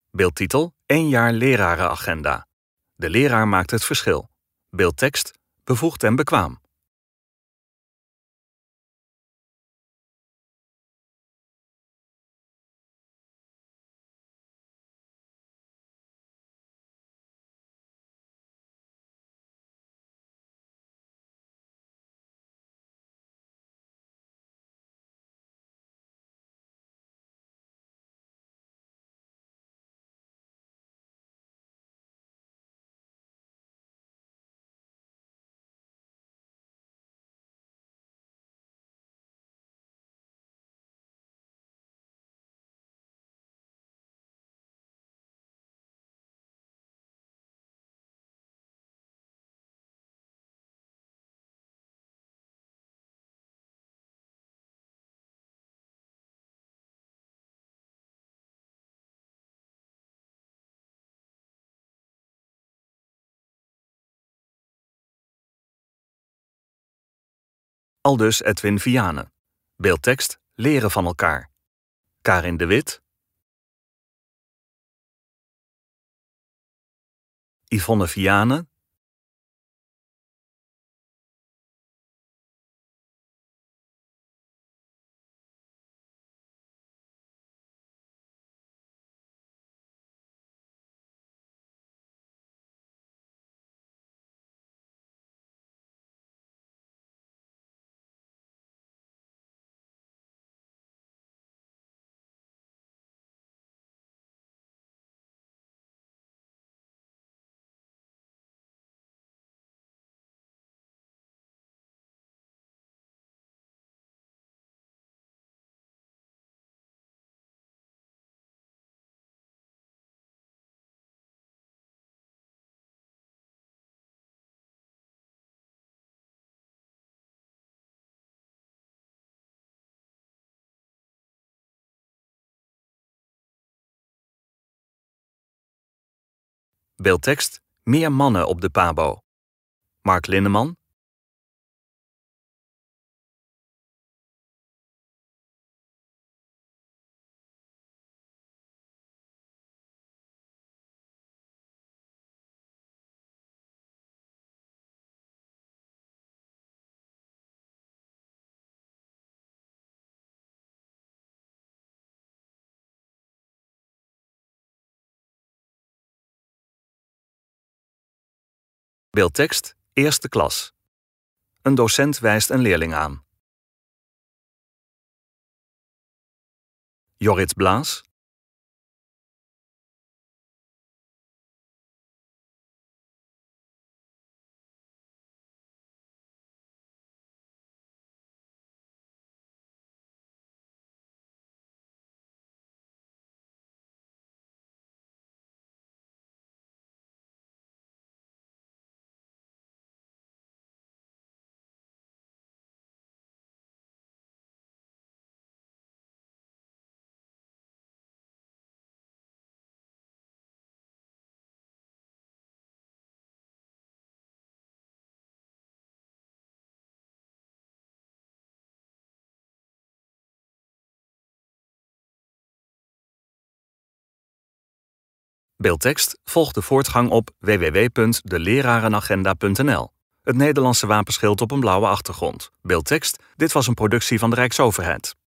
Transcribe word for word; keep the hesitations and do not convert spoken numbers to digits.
Beeldtitel: één jaar lerarenagenda. De leraar maakt het verschil. Beeldtekst: bevoegd en bekwaam. Aldus Edwin Vianen. Beeldtekst: leren van elkaar. Karin de Wit. Yvonne Vianen. Beeldtekst: meer mannen op de Pabo. Mark Linneman. Beeldtekst: eerste klas. Een docent wijst een leerling aan. Jorrit Blaas. Beeldtekst volgt de voortgang op w w w punt de lerarenagenda punt n l. Het Nederlandse wapenschild op een blauwe achtergrond. Beeldtekst: dit was een productie van de Rijksoverheid.